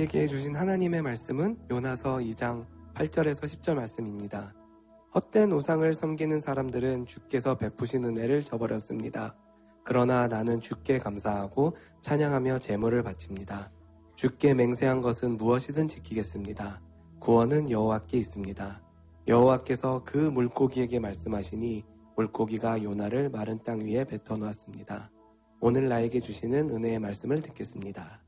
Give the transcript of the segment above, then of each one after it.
우리에게 주신 하나님의 말씀은 요나서 2장 8절에서 10절 말씀입니다. 헛된 우상을 섬기는 사람들은 주께서 베푸신 은혜를 저버렸습니다. 그러나 나는 주께 감사하고 찬양하며 제물을 바칩니다. 주께 맹세한 것은 무엇이든 지키겠습니다. 구원은 여호와께 있습니다. 여호와께서 그 물고기에게 말씀하시니 물고기가 요나를 마른 땅 위에 뱉어 놓았습니다. 오늘 나에게 주시는 은혜의 말씀을 듣겠습니다.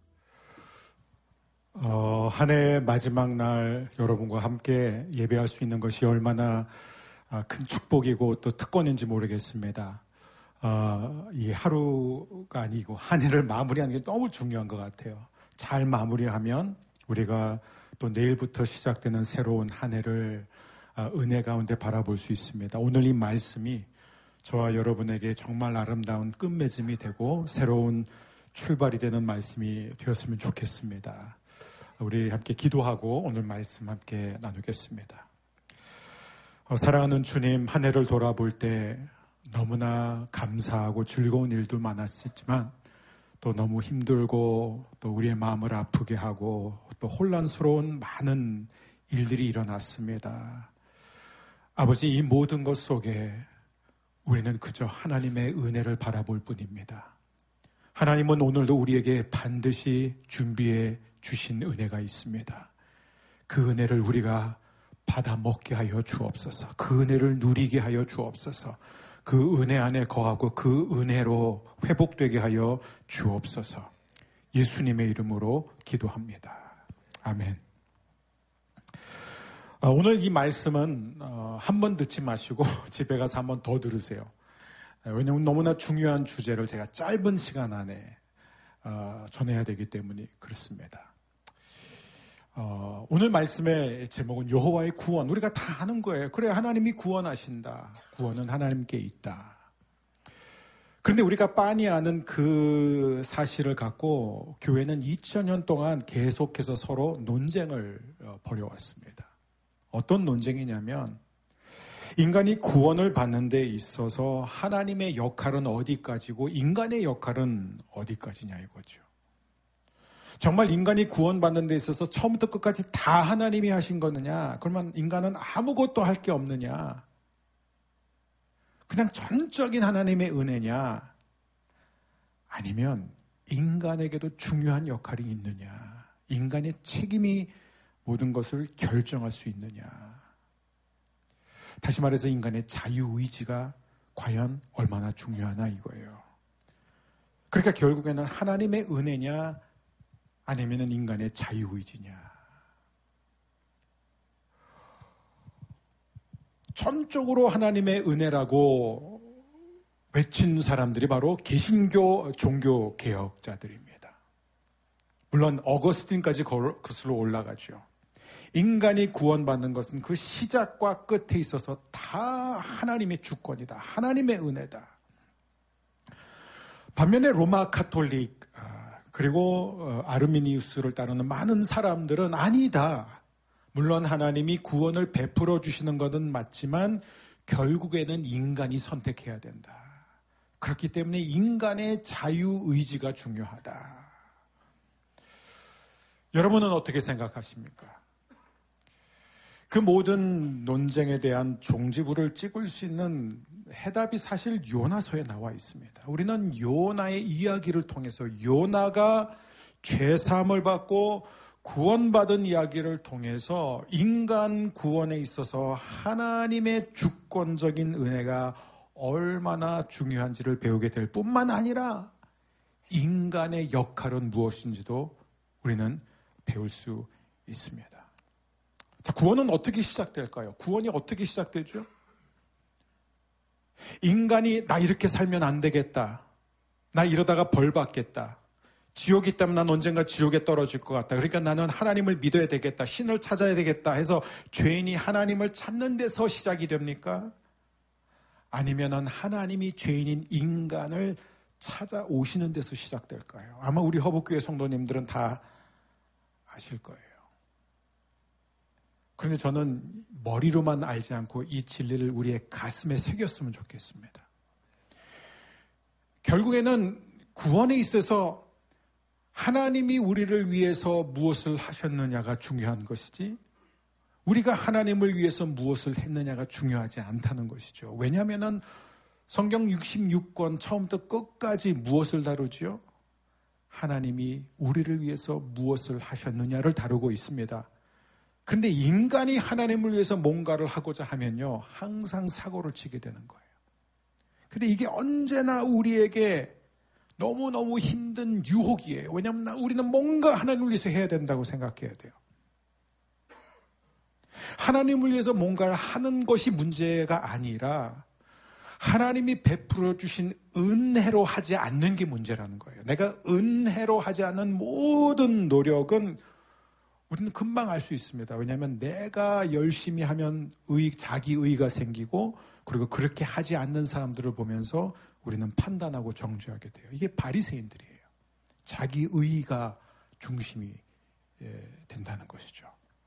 한 해의 마지막 날 여러분과 함께 예배할 수 있는 것이 얼마나 큰 축복이고 또 특권인지 모르겠습니다. 이 하루가 아니고 한 해를 마무리하는 게 너무 중요한 것 같아요. 잘 마무리하면 우리가 또 내일부터 시작되는 새로운 한 해를 은혜 가운데 바라볼 수 있습니다. 오늘 이 말씀이 저와 여러분에게 정말 아름다운 끝맺음이 되고 새로운 출발이 되는 말씀이 되었으면 좋겠습니다. 우리 함께 기도하고 오늘 말씀 함께 나누겠습니다. 사랑하는 주님, 한 해를 돌아볼 때 너무나 감사하고 즐거운 일도 많았지만 또 너무 힘들고 또 우리의 마음을 아프게 하고 또 혼란스러운 많은 일들이 일어났습니다. 아버지, 이 모든 것 속에 우리는 그저 하나님의 은혜를 바라볼 뿐입니다. 하나님은 오늘도 우리에게 반드시 준비해 주신 은혜가 있습니다. 그 은혜를 우리가 받아 먹게 하여 주옵소서. 그 은혜를 누리게 하여 주옵소서. 그 은혜 안에 거하고 그 은혜로 회복되게 하여 주옵소서. 예수님의 이름으로 기도합니다. 아멘. 오늘 이 말씀은 한 번 듣지 마시고 집에 가서 한 번 더 들으세요. 왜냐하면 너무나 중요한 주제를 제가 짧은 시간 안에 전해야 되기 때문에 그렇습니다. 오늘 말씀의 제목은 여호와의 구원. 우리가 다 아는 거예요. 그래, 하나님이 구원하신다. 구원은 하나님께 있다. 그런데 우리가 빤히 아는 그 사실을 갖고 교회는 2000년 동안 계속해서 서로 논쟁을 벌여왔습니다. 어떤 논쟁이냐면 인간이 구원을 받는 데 있어서 하나님의 역할은 어디까지고 인간의 역할은 어디까지냐 이거죠. 정말 인간이 구원받는 데 있어서 처음부터 끝까지 다 하나님이 하신 거느냐? 그러면 인간은 아무것도 할 게 없느냐? 그냥 전적인 하나님의 은혜냐? 아니면 인간에게도 중요한 역할이 있느냐? 인간의 책임이 모든 것을 결정할 수 있느냐? 다시 말해서 인간의 자유의지가 과연 얼마나 중요하나 이거예요. 그러니까 결국에는 하나님의 은혜냐 아니면 인간의 자유의지냐. 전적으로 하나님의 은혜라고 외친 사람들이 바로 개신교 종교 개혁자들입니다. 물론 어거스틴까지 그것으로 올라가죠. 인간이 구원받는 것은 그 시작과 끝에 있어서 다 하나님의 주권이다. 하나님의 은혜다. 반면에 로마 카톨릭 그리고 아르미니우스를 따르는 많은 사람들은 아니다. 물론 하나님이 구원을 베풀어 주시는 것은 맞지만 결국에는 인간이 선택해야 된다. 그렇기 때문에 인간의 자유의지가 중요하다. 여러분은 어떻게 생각하십니까? 그 모든 논쟁에 대한 종지부를 찍을 수 있는 해답이 사실 요나서에 나와 있습니다. 우리는 요나의 이야기를 통해서 요나가 죄사함을 받고 구원받은 이야기를 통해서 인간 구원에 있어서 하나님의 주권적인 은혜가 얼마나 중요한지를 배우게 될 뿐만 아니라 인간의 역할은 무엇인지도 우리는 배울 수 있습니다. 자, 구원은 어떻게 시작될까요? 구원이 어떻게 시작되죠? 인간이 나 이렇게 살면 안 되겠다. 나 이러다가 벌 받겠다. 지옥이 있다면 난 언젠가 지옥에 떨어질 것 같다. 그러니까 나는 하나님을 믿어야 되겠다. 신을 찾아야 되겠다 해서 죄인이 하나님을 찾는 데서 시작이 됩니까? 아니면은 하나님이 죄인인 인간을 찾아오시는 데서 시작될까요? 아마 우리 허복교회 성도님들은 다 아실 거예요. 그런데 저는 머리로만 알지 않고 이 진리를 우리의 가슴에 새겼으면 좋겠습니다. 결국에는 구원에 있어서 하나님이 우리를 위해서 무엇을 하셨느냐가 중요한 것이지 우리가 하나님을 위해서 무엇을 했느냐가 중요하지 않다는 것이죠. 왜냐하면 성경 66권 처음부터 끝까지 무엇을 다루지요? 하나님이 우리를 위해서 무엇을 하셨느냐를 다루고 있습니다. 그런데 인간이 하나님을 위해서 뭔가를 하고자 하면요, 항상 사고를 치게 되는 거예요. 근데 이게 언제나 우리에게 너무너무 힘든 유혹이에요. 왜냐하면 우리는 뭔가 하나님을 위해서 해야 된다고 생각해야 돼요. 하나님을 위해서 뭔가를 하는 것이 문제가 아니라 하나님이 베풀어 주신 은혜로 하지 않는 게 문제라는 거예요. 내가 은혜로 하지 않는 모든 노력은 우리는 금방 알 수 있습니다. 왜냐하면 내가 열심히 하면 자기의가 생기고 그리고 그렇게 하지 않는 사람들을 보면서 우리는 판단하고 정죄하게 돼요. 이게 바리새인들이에요. 자기의가 중심이 된다는 것이죠.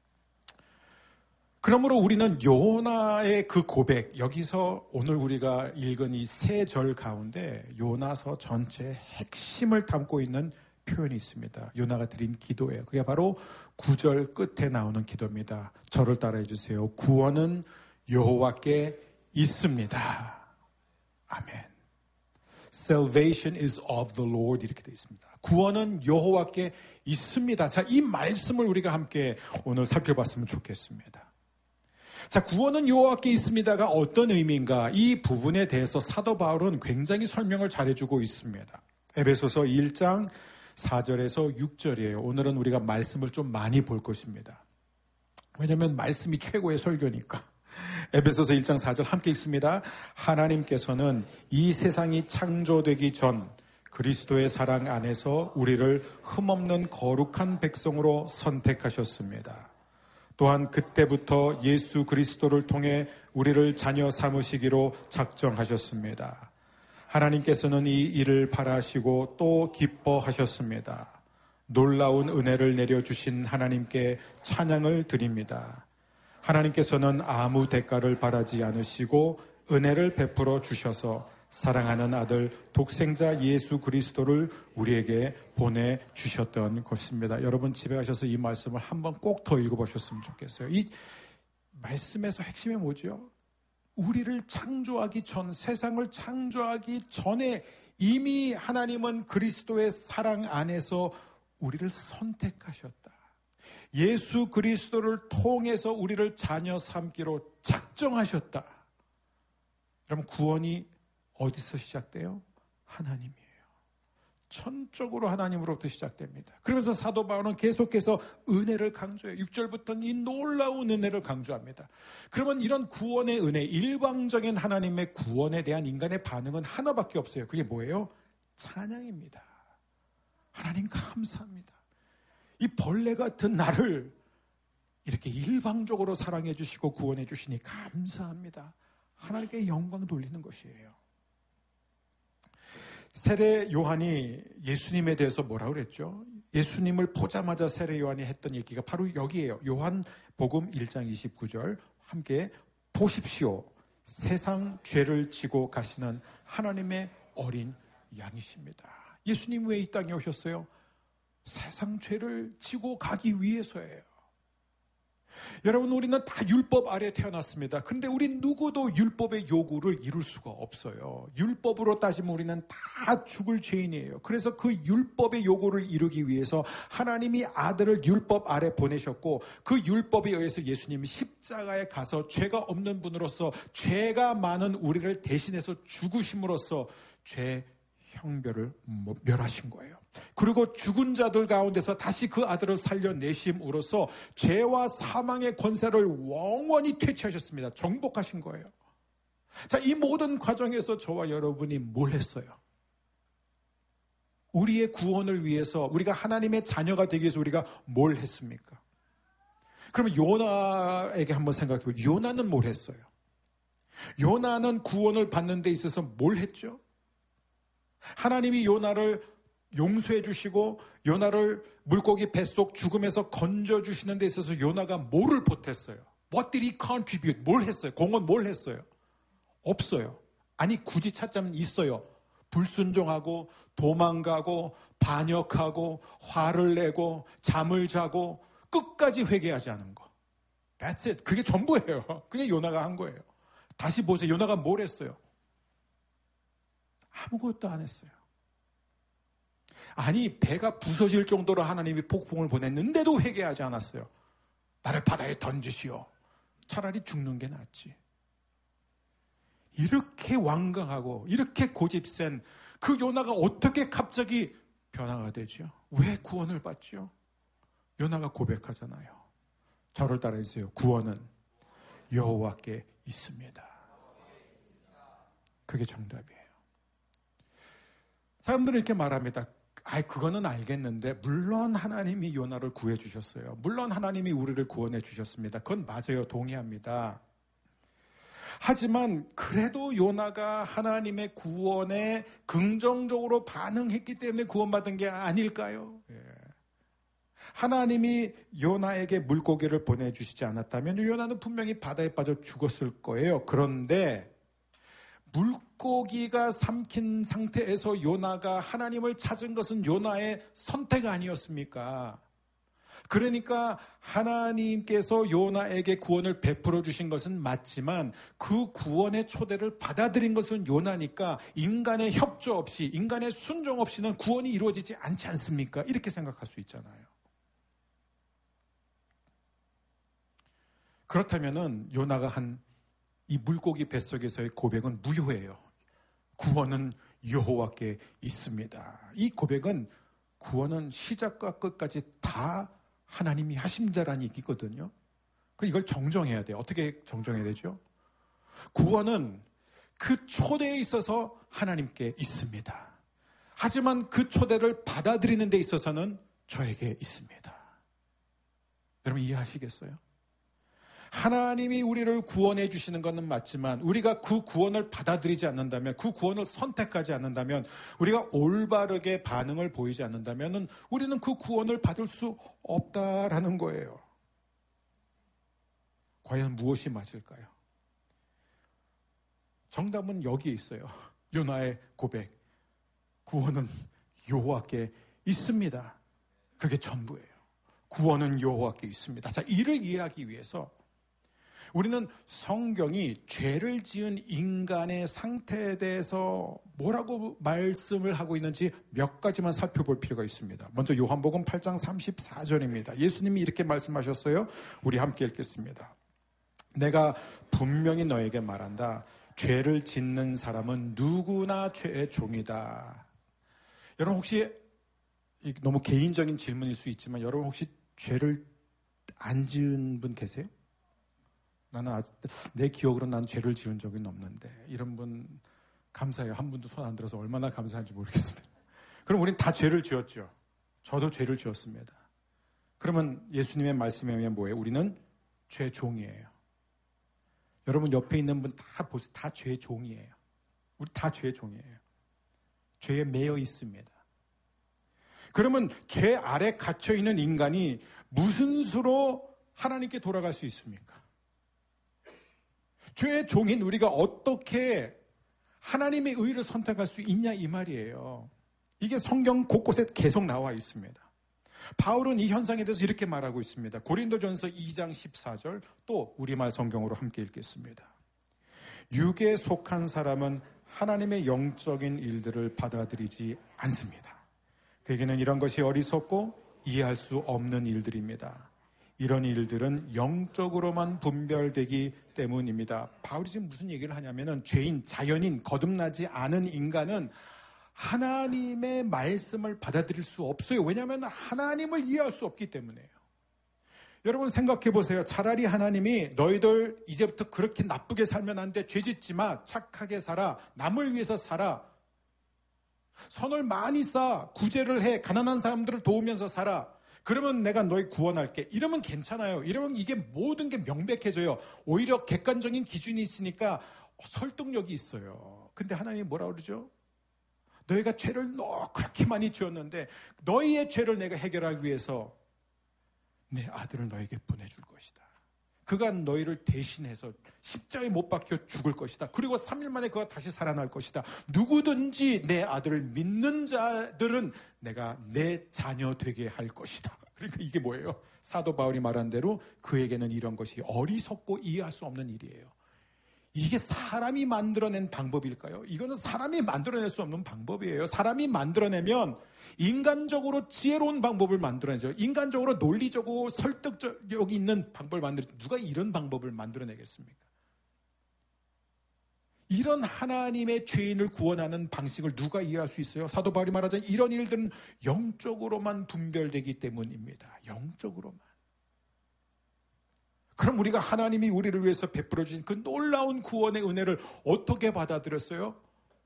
그러므로 우리는 요나의 그 고백, 여기서 오늘 우리가 읽은 이 세 절 가운데 요나서 전체의 핵심을 담고 있는 표현이 있습니다. 요나가 드린 기도예요. 그게 바로 9절 끝에 나오는 기도입니다. 저를 따라해 주세요. 구원은 여호와께 있습니다. 아멘. Salvation is of the Lord 이렇게 되어 있습니다. 구원은 여호와께 있습니다. 자, 이 말씀을 우리가 함께 오늘 살펴봤으면 좋겠습니다. 자, 구원은 여호와께 있습니다가 어떤 의미인가? 이 부분에 대해서 사도 바울은 굉장히 설명을 잘해주고 있습니다. 에베소서 1장 4절에서 6절이에요. 오늘은 우리가 말씀을 좀 많이 볼 것입니다. 왜냐하면 말씀이 최고의 설교니까. 에베소서 1장 4절 함께 읽습니다. 하나님께서는 이 세상이 창조되기 전 그리스도의 사랑 안에서 우리를 흠없는 거룩한 백성으로 선택하셨습니다. 또한 그때부터 예수 그리스도를 통해 우리를 자녀 삼으시기로 작정하셨습니다. 하나님께서는 이 일을 바라시고 또 기뻐하셨습니다. 놀라운 은혜를 내려주신 하나님께 찬양을 드립니다. 하나님께서는 아무 대가를 바라지 않으시고 은혜를 베풀어 주셔서 사랑하는 아들 독생자 예수 그리스도를 우리에게 보내주셨던 것입니다. 여러분 집에 가셔서 이 말씀을 한번 꼭 더 읽어보셨으면 좋겠어요. 이 말씀에서 핵심이 뭐죠? 우리를 창조하기 전, 세상을 창조하기 전에 이미 하나님은 그리스도의 사랑 안에서 우리를 선택하셨다. 예수 그리스도를 통해서 우리를 자녀 삼기로 작정하셨다. 그럼 구원이 어디서 시작돼요? 하나님이에요. 천적으로 하나님으로부터 시작됩니다. 그러면서 사도 바울은 계속해서 은혜를 강조해요. 6절부터는 이 놀라운 은혜를 강조합니다. 그러면 이런 구원의 은혜, 일방적인 하나님의 구원에 대한 인간의 반응은 하나밖에 없어요. 그게 뭐예요? 찬양입니다. 하나님 감사합니다. 이 벌레 같은 나를 이렇게 일방적으로 사랑해 주시고 구원해 주시니 감사합니다. 하나님께 영광 돌리는 것이에요. 세례 요한이 예수님에 대해서 뭐라고 그랬죠? 예수님을 보자마자 세례 요한이 했던 얘기가 바로 여기에요. 요한복음 1장 29절 함께 보십시오. 세상 죄를 지고 가시는 하나님의 어린 양이십니다. 예수님 왜 이 땅에 오셨어요? 세상 죄를 지고 가기 위해서예요. 여러분, 우리는 다 율법 아래 태어났습니다. 그런데 우리 누구도 율법의 요구를 이룰 수가 없어요. 율법으로 따지면 우리는 다 죽을 죄인이에요. 그래서 그 율법의 요구를 이루기 위해서 하나님이 아들을 율법 아래 보내셨고 그 율법에 의해서 예수님이 십자가에 가서 죄가 없는 분으로서 죄가 많은 우리를 대신해서 죽으심으로써 죄 형벌을 멸하신 거예요. 그리고 죽은 자들 가운데서 다시 그 아들을 살려내심으로써 죄와 사망의 권세를 영원히 퇴치하셨습니다. 정복하신 거예요. 자, 이 모든 과정에서 저와 여러분이 뭘 했어요? 우리의 구원을 위해서, 우리가 하나님의 자녀가 되기 위해서 우리가 뭘 했습니까? 그러면 요나에게 한번 생각해 보세요. 요나는 뭘 했어요? 요나는 구원을 받는 데 있어서 뭘 했죠? 하나님이 요나를 용서해 주시고 요나를 물고기 뱃속 죽음에서 건져주시는 데 있어서 요나가 뭐를 보탰어요? What did he contribute? 뭘 했어요? 공헌 뭘 했어요? 없어요. 아니 굳이 찾자면 있어요. 불순종하고 도망가고 반역하고 화를 내고 잠을 자고 끝까지 회개하지 않은 거. That's it. 그게 전부예요. 그게 요나가 한 거예요. 다시 보세요. 요나가 뭘 했어요? 아무것도 안 했어요. 아니, 배가 부서질 정도로 하나님이 폭풍을 보냈는데도 회개하지 않았어요. 나를 바다에 던지시오. 차라리 죽는 게 낫지. 이렇게 완강하고 이렇게 고집센 그 요나가 어떻게 갑자기 변화가 되죠? 왜 구원을 받죠? 요나가 고백하잖아요. 저를 따라해주세요. 구원은 여호와께 있습니다. 그게 정답이에요. 사람들은 이렇게 말합니다. 그거는 알겠는데 물론 하나님이 요나를 구해 주셨어요. 물론 하나님이 우리를 구원해 주셨습니다. 그건 맞아요. 동의합니다. 하지만 그래도 요나가 하나님의 구원에 긍정적으로 반응했기 때문에 구원받은 게 아닐까요? 하나님이 요나에게 물고기를 보내주시지 않았다면 요나는 분명히 바다에 빠져 죽었을 거예요. 그런데 물고기가 삼킨 상태에서 요나가 하나님을 찾은 것은 요나의 선택 아니었습니까? 그러니까 하나님께서 요나에게 구원을 베풀어 주신 것은 맞지만 그 구원의 초대를 받아들인 것은 요나니까 인간의 협조 없이, 인간의 순종 없이는 구원이 이루어지지 않지 않습니까? 이렇게 생각할 수 있잖아요. 그렇다면은 요나가 한 이 물고기 뱃속에서의 고백은 무효예요. 구원은 여호와께 있습니다. 이 고백은 구원은 시작과 끝까지 다 하나님이 하심자라는 얘기거든요. 이걸 정정해야 돼요. 어떻게 정정해야 되죠? 구원은 그 초대에 있어서 하나님께 있습니다. 하지만 그 초대를 받아들이는 데 있어서는 저에게 있습니다. 여러분 이해하시겠어요? 하나님이 우리를 구원해 주시는 것은 맞지만 우리가 그 구원을 받아들이지 않는다면, 그 구원을 선택하지 않는다면, 우리가 올바르게 반응을 보이지 않는다면 우리는 그 구원을 받을 수 없다라는 거예요. 과연 무엇이 맞을까요? 정답은 여기에 있어요. 요나의 고백. 구원은 여호와께 있습니다. 그게 전부예요. 구원은 여호와께 있습니다. 자, 이를 이해하기 위해서 우리는 성경이 죄를 지은 인간의 상태에 대해서 뭐라고 말씀을 하고 있는지 몇 가지만 살펴볼 필요가 있습니다. 먼저 요한복음 8장 34절입니다. 예수님이 이렇게 말씀하셨어요. 우리 함께 읽겠습니다. 내가 분명히 너에게 말한다. 죄를 짓는 사람은 누구나 죄의 종이다. 여러분 혹시 너무 개인적인 질문일 수 있지만 여러분 혹시 죄를 안 지은 분 계세요? 나는 내 기억으로 난 죄를 지은 적은 없는데 이런 분 감사해요. 한 분도 손 안 들어서 얼마나 감사한지 모르겠습니다. 그럼 우린 다 죄를 지었죠. 저도 죄를 지었습니다. 그러면 예수님의 말씀에 의하면 뭐예요? 우리는 죄 종이에요. 여러분 옆에 있는 분 다 보세요. 다 죄 종이에요. 우리 다 죄 종이에요. 죄에 매여 있습니다. 그러면 죄 아래 갇혀 있는 인간이 무슨 수로 하나님께 돌아갈 수 있습니까? 죄의 종인 우리가 어떻게 하나님의 의를 선택할 수 있냐 이 말이에요. 이게 성경 곳곳에 계속 나와 있습니다. 바울은 이 현상에 대해서 이렇게 말하고 있습니다. 고린도전서 2장 14절 또 우리말 성경으로 함께 읽겠습니다. 육에 속한 사람은 하나님의 영적인 일들을 받아들이지 않습니다. 그에게는 이런 것이 어리석고 이해할 수 없는 일들입니다. 이런 일들은 영적으로만 분별되기 때문입니다. 바울이 지금 무슨 얘기를 하냐면은 죄인, 자연인, 거듭나지 않은 인간은 하나님의 말씀을 받아들일 수 없어요. 왜냐하면 하나님을 이해할 수 없기 때문에요. 여러분 생각해 보세요. 차라리 하나님이 너희들 이제부터 그렇게 나쁘게 살면 안 돼. 죄 짓지 마. 착하게 살아. 남을 위해서 살아. 선을 많이 쌓아. 구제를 해. 가난한 사람들을 도우면서 살아. 그러면 내가 너희 구원할게. 이러면 괜찮아요. 이러면 이게 모든 게 명백해져요. 오히려 객관적인 기준이 있으니까 설득력이 있어요. 근데 하나님이 뭐라 그러죠? 너희가 죄를 그렇게 많이 지었는데 너희의 죄를 내가 해결하기 위해서 내 아들을 너에게 보내줄 것이다. 그 그가 너희를 대신해서 십자가에 못 박혀 죽을 것이다. 그리고 3일 만에 그가 다시 살아날 것이다. 누구든지 내 아들을 믿는 자들은 내가 내 자녀 되게 할 것이다. 그러니까 이게 뭐예요? 사도 바울이 말한 대로 그에게는 이런 것이 어리석고 이해할 수 없는 일이에요. 이게 사람이 만들어낸 방법일까요? 이거는 사람이 만들어낼 수 없는 방법이에요. 사람이 만들어내면 인간적으로 지혜로운 방법을 만들어내죠. 인간적으로 논리적으로 설득력이 있는 방법을 만들죠. 누가 이런 방법을 만들어내겠습니까? 이런 하나님의 죄인을 구원하는 방식을 누가 이해할 수 있어요? 사도 바울이 말하자면 이런 일들은 영적으로만 분별되기 때문입니다. 영적으로만. 그럼 우리가 하나님이 우리를 위해서 베풀어 주신 그 놀라운 구원의 은혜를 어떻게 받아들였어요?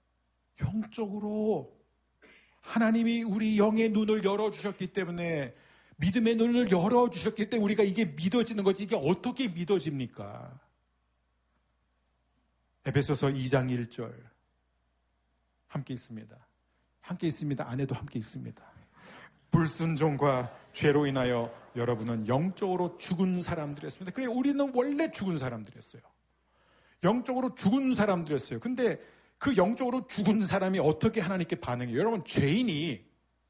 영적으로. 하나님이 우리 영의 눈을 열어주셨기 때문에, 믿음의 눈을 열어주셨기 때문에 우리가 이게 믿어지는 거지. 이게 어떻게 믿어집니까? 에베소서 2장 1절 함께 읽습니다. 함께 있습니다. 안에도 함께 있습니다. 불순종과 죄로 인하여 여러분은 영적으로 죽은 사람들이었습니다. 그래, 우리는 원래 죽은 사람들이었어요. 영적으로 죽은 사람들이었어요. 근데 그 영적으로 죽은 사람이 어떻게 하나님께 반응해요? 여러분, 죄인이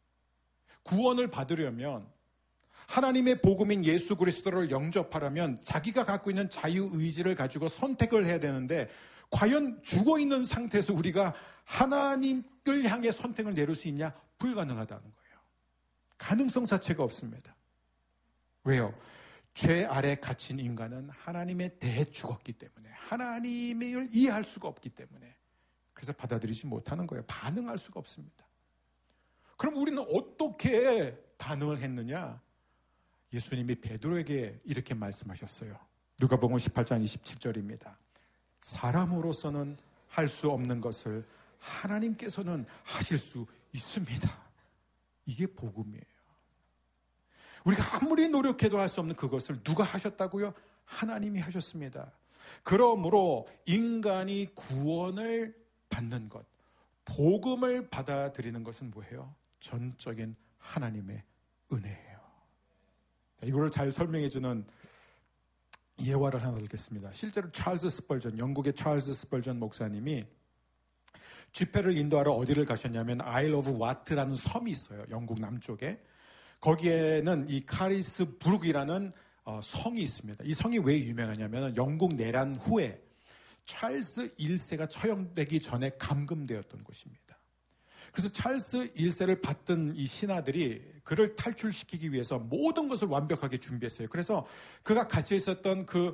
구원을 받으려면, 하나님의 복음인 예수 그리스도를 영접하려면 자기가 갖고 있는 자유의지를 가지고 선택을 해야 되는데, 과연 죽어있는 상태에서 우리가 하나님을 향해 선택을 내릴 수 있냐? 불가능하다는 거예요. 가능성 자체가 없습니다. 왜요? 죄 아래 갇힌 인간은 하나님에 대해 죽었기 때문에, 하나님을 이해할 수가 없기 때문에, 그래서 받아들이지 못하는 거예요. 반응할 수가 없습니다. 그럼 우리는 어떻게 반응을 했느냐? 예수님이 베드로에게 이렇게 말씀하셨어요. 누가복음 18장 27절입니다. 사람으로서는 할 수 없는 것을 하나님께서는 하실 수 있습니다. 이게 복음이에요. 우리가 아무리 노력해도 할 수 없는 그것을 누가 하셨다고요? 하나님이 하셨습니다. 그러므로 인간이 구원을 받는 것, 복음을 받아들이는 것은 뭐예요? 전적인 하나님의 은혜예요. 이거를 잘 설명해주는 예화를 하나 들겠습니다. 실제로 찰스 스펄전, 영국의 찰스 스펄전 목사님이 집회를 인도하러 어디를 가셨냐면 아일 오브 와트라는 섬이 있어요. 영국 남쪽에. 거기에는 이 카리스 부룩이라는 성이 있습니다. 이 성이 왜 유명하냐면 영국 내란 후에 찰스 1세가 처형되기 전에 감금되었던 곳입니다. 그래서 찰스 1세를 받던 이 신하들이 그를 탈출시키기 위해서 모든 것을 완벽하게 준비했어요. 그래서 그가 갇혀 있었던 그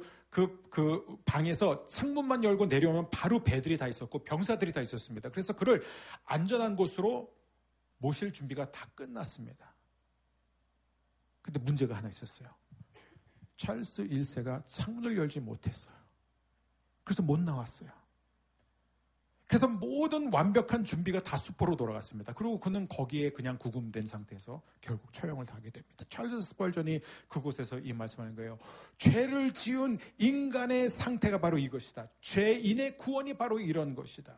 방에서 창문만 열고 내려오면 바로 배들이 다 있었고 병사들이 다 있었습니다. 그래서 그를 안전한 곳으로 모실 준비가 다 끝났습니다. 근데 문제가 하나 있었어요. 찰스 1세가 창문을 열지 못했어요. 그래서 못 나왔어요. 그래서 모든 완벽한 준비가 다 수포로 돌아갔습니다. 그리고 그는 거기에 그냥 구금된 상태에서 결국 처형을 당하게 됩니다. 찰스 스펄전이 그곳에서 이 말씀하는 거예요. 죄를 지은 인간의 상태가 바로 이것이다. 죄인의 구원이 바로 이런 것이다.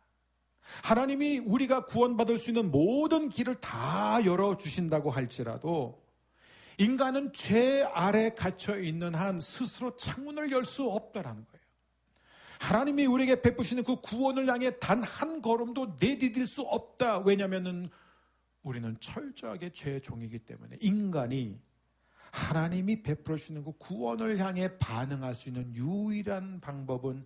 하나님이 우리가 구원받을 수 있는 모든 길을 다 열어주신다고 할지라도 인간은 죄 아래 갇혀 있는 한 스스로 창문을 열 수 없다라는 거예요. 하나님이 우리에게 베푸시는 그 구원을 향해 단 한 걸음도 내디딜 수 없다. 왜냐하면 우리는 철저하게 죄의 종이기 때문에 인간이 하나님이 베풀어 주시는 그 구원을 향해 반응할 수 있는 유일한 방법은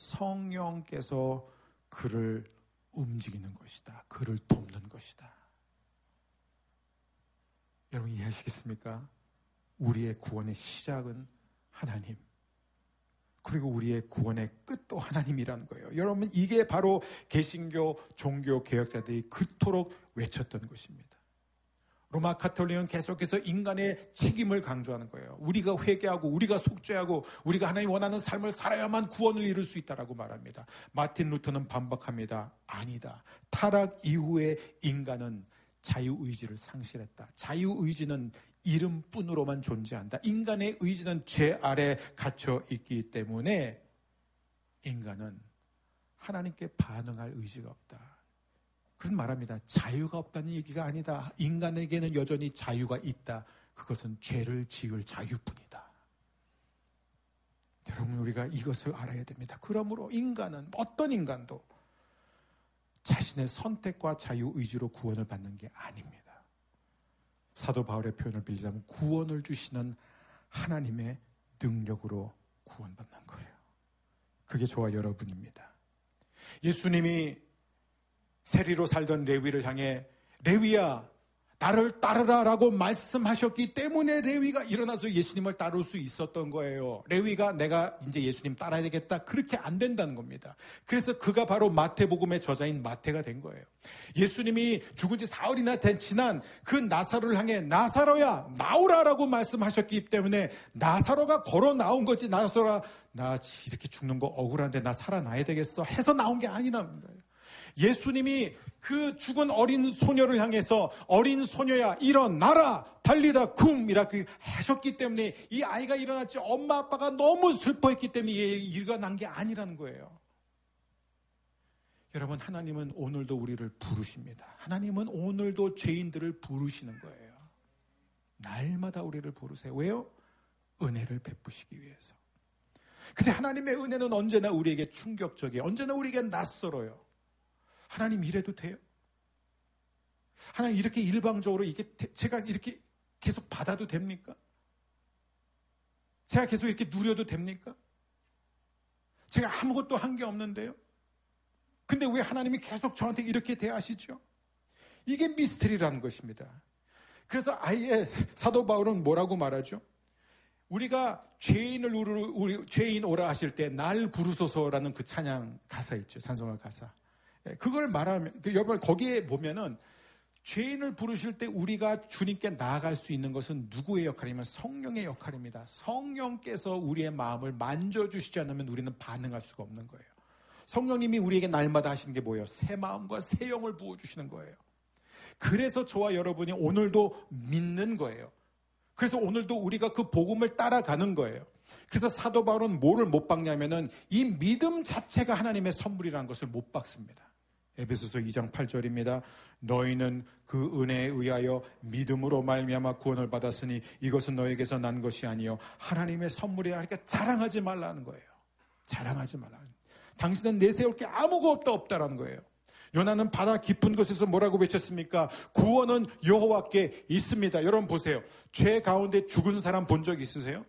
성령께서 그를 움직이는 것이다. 그를 돕는 것이다. 여러분 이해하시겠습니까? 우리의 구원의 시작은 하나님. 그리고 우리의 구원의 끝도 하나님이라는 거예요. 여러분 이게 바로 개신교 종교 개혁자들이 그토록 외쳤던 것입니다. 로마 가톨릭은 계속해서 인간의 책임을 강조하는 거예요. 우리가 회개하고 우리가 속죄하고 우리가 하나님 원하는 삶을 살아야만 구원을 이룰 수 있다라고 말합니다. 마틴 루터는 반박합니다. 아니다. 타락 이후에 인간은 자유의지를 상실했다. 자유의지는 이름뿐으로만 존재한다. 인간의 의지는 죄 아래 갇혀 있기 때문에 인간은 하나님께 반응할 의지가 없다. 그런 말합니다. 자유가 없다는 얘기가 아니다. 인간에게는 여전히 자유가 있다. 그것은 죄를 지을 자유뿐이다. 여러분, 우리가 이것을 알아야 됩니다. 그러므로 인간은, 어떤 인간도 자신의 선택과 자유의지로 구원을 받는 게 아닙니다. 사도 바울의 표현을 빌리자면 구원을 주시는 하나님의 능력으로 구원받는 거예요. 그게 저와 여러분입니다. 예수님이 세리로 살던 레위를 향해 레위야 나를 따르라 라고 말씀하셨기 때문에 레위가 일어나서 예수님을 따를 수 있었던 거예요. 레위가 내가 이제 예수님 따라야 되겠다, 그렇게 안 된다는 겁니다. 그래서 그가 바로 마태복음의 저자인 마태가 된 거예요. 예수님이 죽은 지 사흘이나 지난 그 나사로를 향해 나사로야 나오라 라고 말씀하셨기 때문에 나사로가 걸어 나온 거지, 나사로가 나 이렇게 죽는 거 억울한데 나 살아나야 되겠어 해서 나온 게 아니라는 거예요. 예수님이 그 죽은 어린 소녀를 향해서 어린 소녀야 일어나라 달리다 쿰 이렇게 하셨기 때문에 이 아이가 일어났지, 엄마 아빠가 너무 슬퍼했기 때문에 일어난 게 아니라는 거예요. 여러분, 하나님은 오늘도 우리를 부르십니다. 하나님은 오늘도 죄인들을 부르시는 거예요. 날마다 우리를 부르세요. 왜요? 은혜를 베푸시기 위해서. 근데 하나님의 은혜는 언제나 우리에게 충격적이에요. 언제나 우리에게 낯설어요. 하나님 이래도 돼요? 하나님 이렇게 일방적으로 제가 이렇게 계속 받아도 됩니까? 제가 계속 이렇게 누려도 됩니까? 제가 아무것도 한 게 없는데요? 근데 왜 하나님이 계속 저한테 이렇게 대하시죠? 이게 미스터리라는 것입니다. 그래서 아예 사도 바울은 뭐라고 말하죠? 우리가 죄인 오라 하실 때 날 부르소서라는 그 찬양 가사 있죠. 찬송가 가사. 그걸 말하면, 여러분, 거기에 보면은 죄인을 부르실 때 우리가 주님께 나아갈 수 있는 것은 누구의 역할이면 성령의 역할입니다. 성령께서 우리의 마음을 만져주시지 않으면 우리는 반응할 수가 없는 거예요. 성령님이 우리에게 날마다 하시는 게 뭐예요? 새 마음과 새 영을 부어주시는 거예요. 그래서 저와 여러분이 오늘도 믿는 거예요. 그래서 오늘도 우리가 그 복음을 따라가는 거예요. 그래서 사도 바울은 뭐를 못 박냐면은 이 믿음 자체가 하나님의 선물이라는 것을 못 박습니다. 에베소서 2장 8절입니다. 너희는 그 은혜에 의하여 믿음으로 말미암아 구원을 받았으니 이것은 너에게서 난 것이 아니요 하나님의 선물이라. 하니까 자랑하지 말라는 거예요. 자랑하지 말라. 당신은 내세울 게 아무것도 없다라는 거예요. 요나는 바다 깊은 곳에서 뭐라고 외쳤습니까? 구원은 여호와께 있습니다. 여러분 보세요. 죄 가운데 죽은 사람 본 적 있으세요?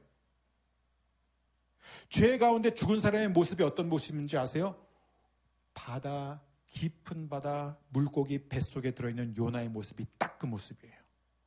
죄 가운데 죽은 사람의 모습이 어떤 모습인지 아세요? 바다, 깊은 바다, 물고기 뱃속에 들어있는 요나의 모습이 딱 그 모습이에요.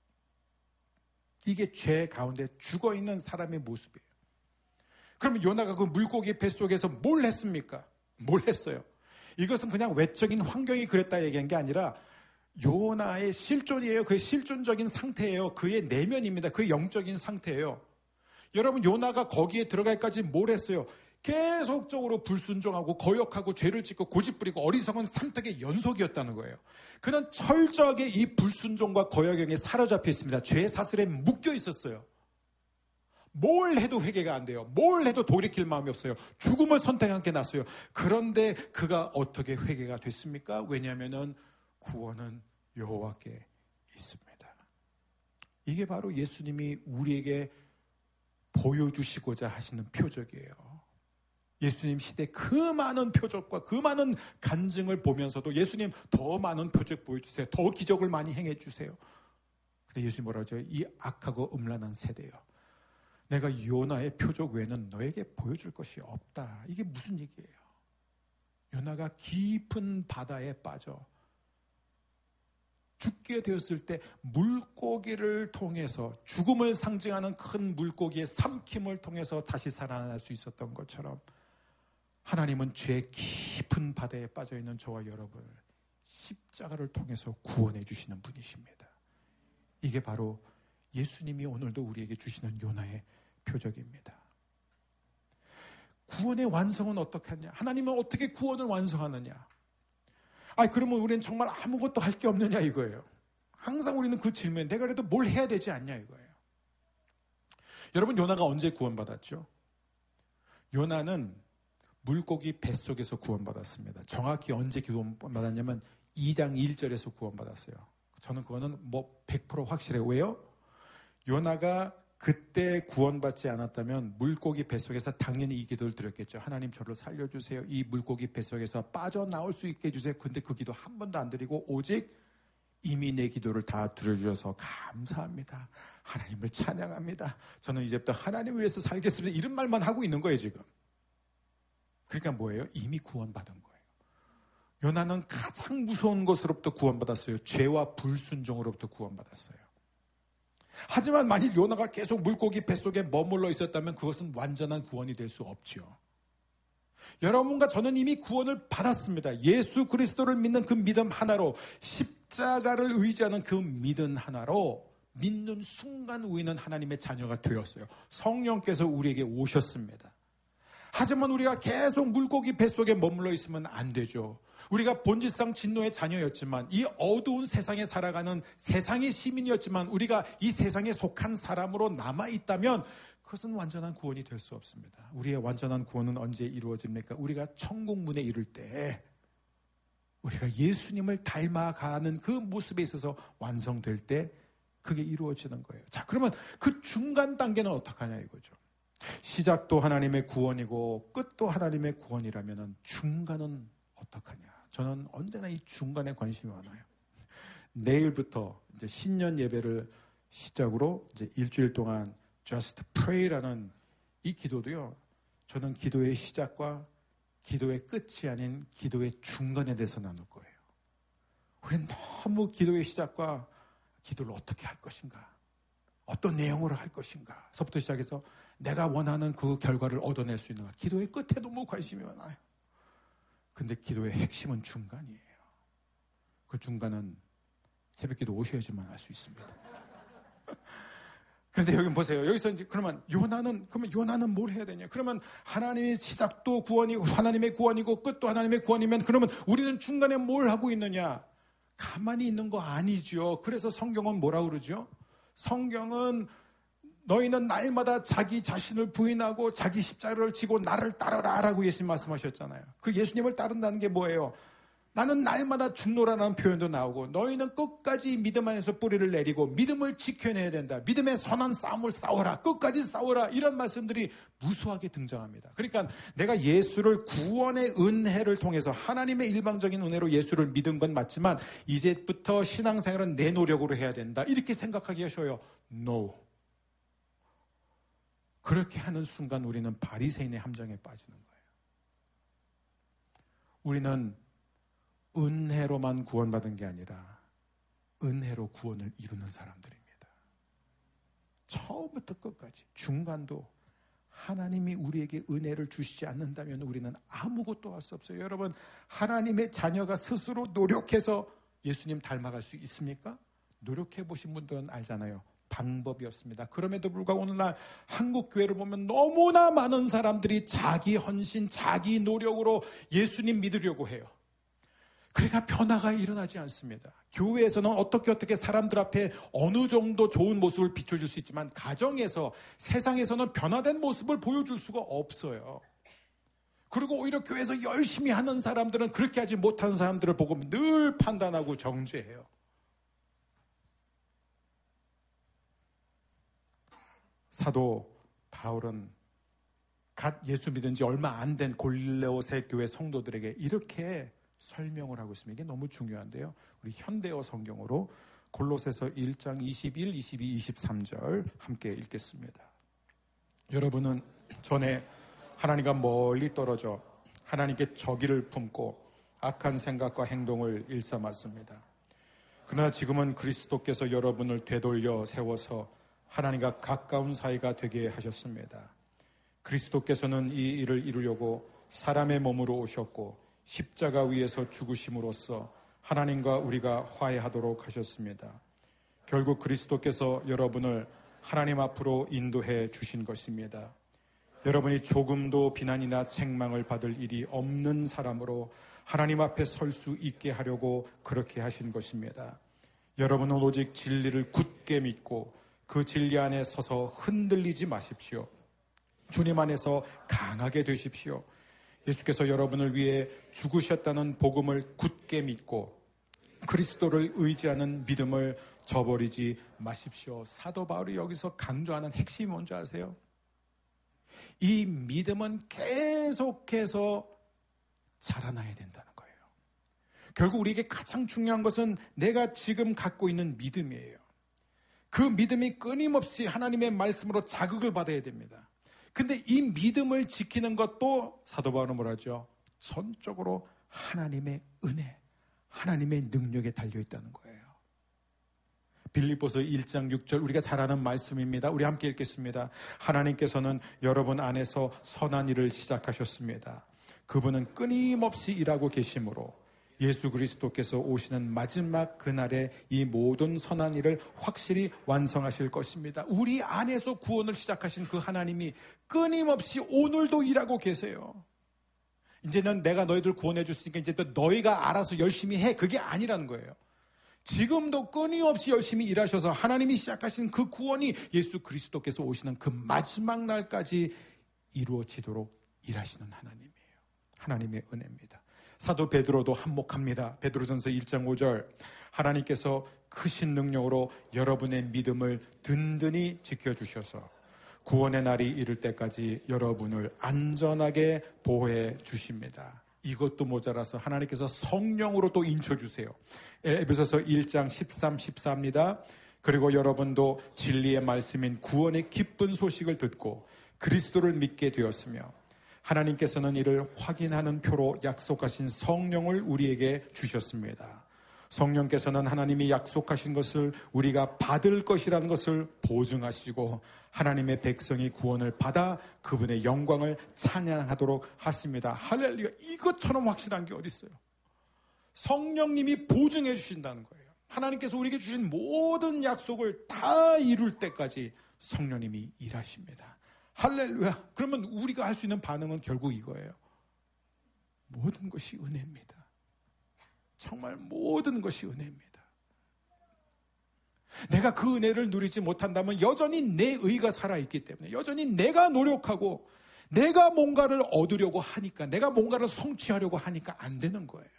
이게 죄 가운데 죽어있는 사람의 모습이에요. 그러면 요나가 그 물고기 뱃속에서 뭘 했습니까? 뭘 했어요? 이것은 그냥 외적인 환경이 그랬다 얘기한 게 아니라 요나의 실존이에요. 그의 실존적인 상태예요. 그의 내면입니다. 그의 영적인 상태예요. 여러분, 요나가 거기에 들어갈까지 뭘 했어요? 계속적으로 불순종하고 거역하고 죄를 짓고 고집부리고 어리석은 선택의 연속이었다는 거예요. 그는 철저하게 이 불순종과 거역에 사로잡혀 있습니다. 죄 사슬에 묶여 있었어요. 뭘 해도 회개가 안 돼요. 뭘 해도 돌이킬 마음이 없어요. 죽음을 선택한 게 낫어요. 그런데 그가 어떻게 회개가 됐습니까? 왜냐하면 구원은 여호와께 있습니다. 이게 바로 예수님이 우리에게 보여주시고자 하시는 표적이에요. 예수님 시대 그 많은 표적과 그 많은 간증을 보면서도 예수님 더 많은 표적 보여주세요. 더 기적을 많이 행해주세요. 근데 예수님 뭐라고 하죠? 이 악하고 음란한 세대요. 내가 요나의 표적 외에는 너에게 보여줄 것이 없다. 이게 무슨 얘기예요? 요나가 깊은 바다에 빠져 죽게 되었을 때 물고기를 통해서, 죽음을 상징하는 큰 물고기의 삼킴을 통해서 다시 살아날 수 있었던 것처럼 하나님은 죄 깊은 바다에 빠져있는 저와 여러분을 십자가를 통해서 구원해 주시는 분이십니다. 이게 바로 예수님이 오늘도 우리에게 주시는 요나의 표적입니다. 구원의 완성은 어떻게 하냐? 하나님은 어떻게 구원을 완성하느냐? 그러면 우리는 정말 아무것도 할 게 없느냐 이거예요. 항상 우리는 그 질문, 내가 그래도 뭘 해야 되지 않냐 이거예요. 여러분, 요나가 언제 구원받았죠? 요나는 물고기 뱃속에서 구원받았습니다. 정확히 언제 구원받았냐면 2장 1절에서 구원받았어요. 저는 그거는 100% 확실해요. 왜요? 요나가 그때 구원받지 않았다면 물고기 뱃속에서 당연히 이 기도를 드렸겠죠. 하나님 저를 살려주세요. 이 물고기 뱃속에서 빠져나올 수 있게 해주세요. 근데 그 기도 한 번도 안 드리고 오직 이미 내 기도를 다 들어주셔서 감사합니다. 하나님을 찬양합니다. 저는 이제부터 하나님을 위해서 살겠습니다. 이런 말만 하고 있는 거예요, 지금. 그러니까 뭐예요? 이미 구원받은 거예요. 요나는 가장 무서운 것으로부터 구원받았어요. 죄와 불순종으로부터 구원받았어요. 하지만 만일 요나가 계속 물고기 뱃속에 머물러 있었다면 그것은 완전한 구원이 될 수 없죠. 여러분과 저는 이미 구원을 받았습니다. 예수 그리스도를 믿는 그 믿음 하나로, 십자가를 의지하는 그 믿음 하나로 믿는 순간 우리는 하나님의 자녀가 되었어요. 성령께서 우리에게 오셨습니다. 하지만 우리가 계속 물고기 뱃속에 머물러 있으면 안 되죠. 우리가 본질상 진노의 자녀였지만, 이 어두운 세상에 살아가는 세상의 시민이었지만, 우리가 이 세상에 속한 사람으로 남아있다면 그것은 완전한 구원이 될 수 없습니다. 우리의 완전한 구원은 언제 이루어집니까? 우리가 천국 문에 이를 때, 우리가 예수님을 닮아가는 그 모습에 있어서 완성될 때 그게 이루어지는 거예요. 자, 그러면 그 중간 단계는 어떡하냐 이거죠. 시작도 하나님의 구원이고 끝도 하나님의 구원이라면 중간은 어떡하냐. 저는 언제나 이 중간에 관심이 많아요. 내일부터 이제 신년 예배를 시작으로 이제 일주일 동안 Just Pray라는 이 기도도요, 저는 기도의 시작과 기도의 끝이 아닌 기도의 중간에 대해서 나눌 거예요. 우리는 너무 기도의 시작과 기도를 어떻게 할 것인가, 어떤 내용으로 할 것인가 서부터 시작해서 내가 원하는 그 결과를 얻어낼 수 있는가, 기도의 끝에 너무 관심이 많아요. 근데 기도의 핵심은 중간이에요. 그 중간은 새벽기도 오셔야지만 알 수 있습니다. 그런데 여기 보세요. 여기서 이제 그러면 요나는 뭘 해야 되냐? 그러면 하나님의 시작도 구원이고 하나님의 구원이고 끝도 하나님의 구원이면 그러면 우리는 중간에 뭘 하고 있느냐? 가만히 있는 거 아니죠. 그래서 성경은 뭐라고 그러죠? 성경은 너희는 날마다 자기 자신을 부인하고 자기 십자가를 지고 나를 따르라라고 예수님 말씀하셨잖아요. 그 예수님을 따른다는 게 뭐예요? 나는 날마다 죽노라라는 표현도 나오고, 너희는 끝까지 믿음 안에서 뿌리를 내리고 믿음을 지켜내야 된다. 믿음의 선한 싸움을 싸워라. 끝까지 싸워라. 이런 말씀들이 무수하게 등장합니다. 그러니까 내가 예수를 구원의 은혜를 통해서 하나님의 일방적인 은혜로 예수를 믿은 건 맞지만 이제부터 신앙생활은 내 노력으로 해야 된다. 이렇게 생각하기 쉬워요. No. 그렇게 하는 순간 우리는 바리새인의 함정에 빠지는 거예요. 우리는 은혜로만 구원받은 게 아니라 은혜로 구원을 이루는 사람들입니다. 처음부터 끝까지, 중간도 하나님이 우리에게 은혜를 주시지 않는다면 우리는 아무것도 할 수 없어요. 여러분, 하나님의 자녀가 스스로 노력해서 예수님 닮아갈 수 있습니까? 노력해 보신 분들은 알잖아요. 방법이 없습니다. 그럼에도 불구하고 오늘날 한국 교회를 보면 너무나 많은 사람들이 자기 헌신, 자기 노력으로 예수님 믿으려고 해요. 그러니까 변화가 일어나지 않습니다. 교회에서는 어떻게 사람들 앞에 어느 정도 좋은 모습을 비춰줄 수 있지만 가정에서, 세상에서는 변화된 모습을 보여줄 수가 없어요. 그리고 오히려 교회에서 열심히 하는 사람들은 그렇게 하지 못하는 사람들을 보고 늘 판단하고 정죄해요. 사도 바울은 갓 예수 믿은 지 얼마 안 된 골로새 교회 성도들에게 이렇게 설명을 하고 있습니다. 이게 너무 중요한데요. 우리 현대어 성경으로 골로새서 1장 21, 22, 23절 함께 읽겠습니다. 여러분은 전에 하나님과 멀리 떨어져 하나님께 적의를 품고 악한 생각과 행동을 일삼았습니다. 그러나 지금은 그리스도께서 여러분을 되돌려 세워서 하나님과 가까운 사이가 되게 하셨습니다. 그리스도께서는 이 일을 이루려고 사람의 몸으로 오셨고 십자가 위에서 죽으심으로써 하나님과 우리가 화해하도록 하셨습니다. 결국 그리스도께서 여러분을 하나님 앞으로 인도해 주신 것입니다. 여러분이 조금도 비난이나 책망을 받을 일이 없는 사람으로 하나님 앞에 설 수 있게 하려고 그렇게 하신 것입니다. 여러분은 오직 진리를 굳게 믿고 그 진리 안에 서서 흔들리지 마십시오. 주님 안에서 강하게 되십시오. 예수께서 여러분을 위해 죽으셨다는 복음을 굳게 믿고 그리스도를 의지하는 믿음을 저버리지 마십시오. 사도 바울이 여기서 강조하는 핵심이 뭔지 아세요? 이 믿음은 계속해서 자라나야 된다는 거예요. 결국 우리에게 가장 중요한 것은 내가 지금 갖고 있는 믿음이에요. 그 믿음이 끊임없이 하나님의 말씀으로 자극을 받아야 됩니다. 근데 이 믿음을 지키는 것도 사도 바울은 뭐라죠? 전적으로 하나님의 은혜, 하나님의 능력에 달려있다는 거예요. 빌립보서 1장 6절 우리가 잘 아는 말씀입니다. 우리 함께 읽겠습니다. 하나님께서는 여러분 안에서 선한 일을 시작하셨습니다. 그분은 끊임없이 일하고 계시므로 예수 그리스도께서 오시는 마지막 그날에 이 모든 선한 일을 확실히 완성하실 것입니다. 우리 안에서 구원을 시작하신 그 하나님이 끊임없이 오늘도 일하고 계세요. 이제는 내가 너희들 구원해 줬으니까 이제 또 너희가 알아서 열심히 해. 그게 아니라는 거예요. 지금도 끊임없이 열심히 일하셔서 하나님이 시작하신 그 구원이 예수 그리스도께서 오시는 그 마지막 날까지 이루어지도록 일하시는 하나님이에요. 하나님의 은혜입니다. 사도 베드로도 한몫합니다. 베드로전서 1장 5절 하나님께서 크신 능력으로 여러분의 믿음을 든든히 지켜주셔서 구원의 날이 이를 때까지 여러분을 안전하게 보호해 주십니다. 이것도 모자라서 하나님께서 성령으로 또 인쳐주세요. 에베소서 1장 13, 14입니다. 그리고 여러분도 진리의 말씀인 구원의 기쁜 소식을 듣고 그리스도를 믿게 되었으며 하나님께서는 이를 확인하는 표로 약속하신 성령을 우리에게 주셨습니다. 성령께서는 하나님이 약속하신 것을 우리가 받을 것이라는 것을 보증하시고 하나님의 백성이 구원을 받아 그분의 영광을 찬양하도록 하십니다. 할렐루야. 이것처럼 확실한 게 어디 있어요? 성령님이 보증해 주신다는 거예요. 하나님께서 우리에게 주신 모든 약속을 다 이룰 때까지 성령님이 일하십니다. 할렐루야. 그러면 우리가 할 수 있는 반응은 결국 이거예요. 모든 것이 은혜입니다. 정말 모든 것이 은혜입니다. 내가 그 은혜를 누리지 못한다면 여전히 내 의가 살아있기 때문에 여전히 내가 노력하고 내가 뭔가를 얻으려고 하니까 내가 뭔가를 성취하려고 하니까 안 되는 거예요.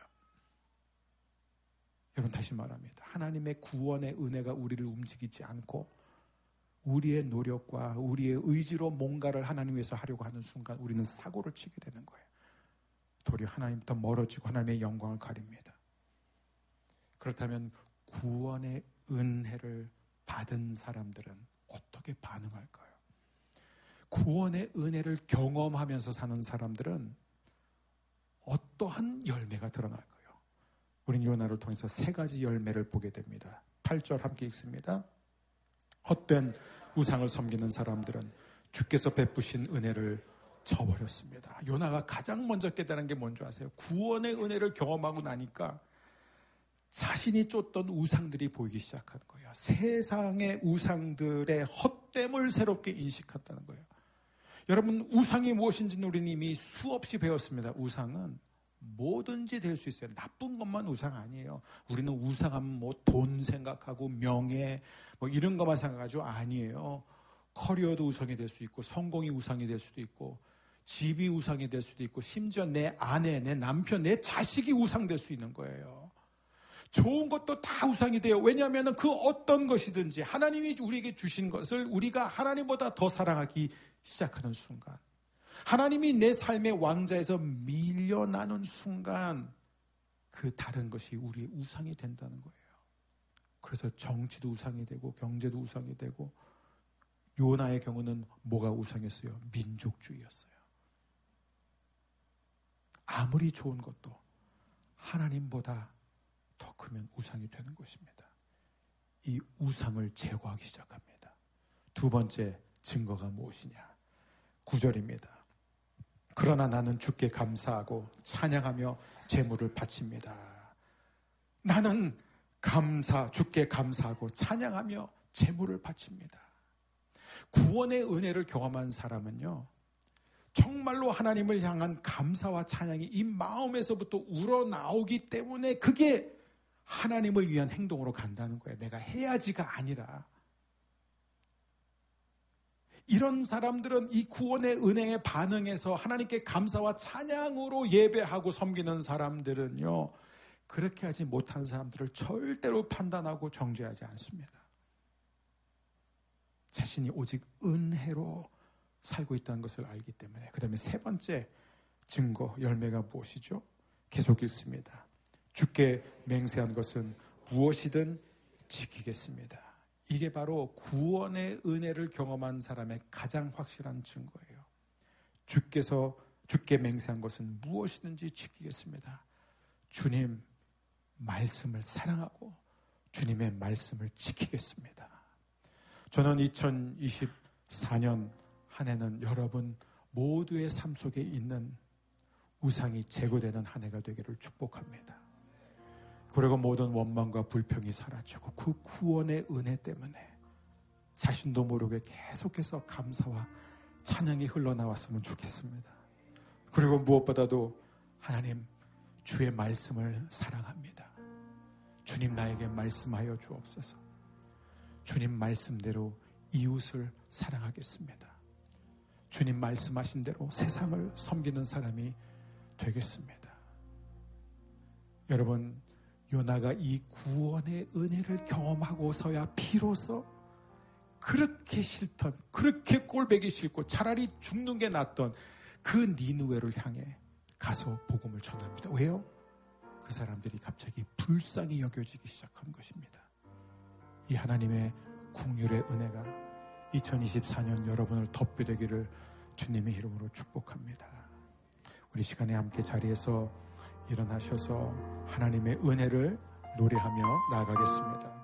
여러분 다시 말합니다. 하나님의 구원의 은혜가 우리를 움직이지 않고 우리의 노력과 우리의 의지로 뭔가를 하나님 위해서 하려고 하는 순간 우리는 사고를 치게 되는 거예요. 도리어 하나님부터 멀어지고 하나님의 영광을 가립니다. 그렇다면 구원의 은혜를 받은 사람들은 어떻게 반응할까요? 구원의 은혜를 경험하면서 사는 사람들은 어떠한 열매가 드러날까요? 우린 요나를 통해서 세 가지 열매를 보게 됩니다. 8절 함께 읽습니다. 헛된 우상을 섬기는 사람들은 주께서 베푸신 은혜를 저버렸습니다. 요나가 가장 먼저 깨달은 게 뭔지 아세요? 구원의 은혜를 경험하고 나니까 자신이 쫓던 우상들이 보이기 시작한 거예요. 세상의 우상들의 헛됨을 새롭게 인식한다는 거예요. 여러분, 우상이 무엇인지는 우리는 이미 수없이 배웠습니다. 우상은 뭐든지 될 수 있어요. 나쁜 것만 우상 아니에요. 우리는 우상하면 뭐 돈 생각하고 명예 뭐 이런 것만 생각하죠. 아니에요. 커리어도 우상이 될 수 있고 성공이 우상이 될 수도 있고 집이 우상이 될 수도 있고 심지어 내 아내, 내 남편, 내 자식이 우상될 수 있는 거예요. 좋은 것도 다 우상이 돼요. 왜냐하면 그 어떤 것이든지 하나님이 우리에게 주신 것을 우리가 하나님보다 더 사랑하기 시작하는 순간, 하나님이 내 삶의 왕자에서 밀려나는 순간 그 다른 것이 우리의 우상이 된다는 거예요. 그래서 정치도 우상이 되고 경제도 우상이 되고 요나의 경우는 뭐가 우상이었어요? 민족주의였어요. 아무리 좋은 것도 하나님보다 더 크면 우상이 되는 것입니다. 이 우상을 제거하기 시작합니다. 두 번째 증거가 무엇이냐? 9절입니다. 그러나 나는 주께 감사하고 찬양하며 제물을 바칩니다. 나는 주께 감사하고 찬양하며 제물을 바칩니다. 구원의 은혜를 경험한 사람은요, 정말로 하나님을 향한 감사와 찬양이 이 마음에서부터 우러나오기 때문에 그게 하나님을 위한 행동으로 간다는 거예요. 내가 해야지가 아니라. 이런 사람들은 이 구원의 은혜에 반응해서 하나님께 감사와 찬양으로 예배하고 섬기는 사람들은요, 그렇게 하지 못한 사람들을 절대로 판단하고 정죄하지 않습니다. 자신이 오직 은혜로 살고 있다는 것을 알기 때문에. 그 다음에 세 번째 증거, 열매가 무엇이죠? 계속 읽습니다. 주께 맹세한 것은 무엇이든 지키겠습니다. 이게 바로 구원의 은혜를 경험한 사람의 가장 확실한 증거예요. 주께 맹세한 것은 무엇이든지 지키겠습니다. 주님 말씀을 사랑하고 주님의 말씀을 지키겠습니다. 저는 2024년 한 해는 여러분 모두의 삶 속에 있는 우상이 제거되는 한 해가 되기를 축복합니다. 그리고 모든 원망과 불평이 사라지고 그 구원의 은혜 때문에 자신도 모르게 계속해서 감사와 찬양이 흘러나왔으면 좋겠습니다. 그리고 무엇보다도 하나님 주의 말씀을 사랑합니다. 주님 나에게 말씀하여 주옵소서. 주님 말씀대로 이웃을 사랑하겠습니다. 주님 말씀하신 대로 세상을 섬기는 사람이 되겠습니다. 여러분, 요나가 이 구원의 은혜를 경험하고서야 비로소 그렇게 싫던, 그렇게 꼴보기 싫고 차라리 죽는 게 낫던 그 니느웨를 향해 가서 복음을 전합니다. 왜요? 그 사람들이 갑자기 불쌍히 여겨지기 시작한 것입니다. 이 하나님의 긍휼의 은혜가 2024년 여러분을 덮여되기를 주님의 이름으로 축복합니다. 우리 시간에 함께 자리에서 일어나셔서 하나님의 은혜를 노래하며 나아가겠습니다.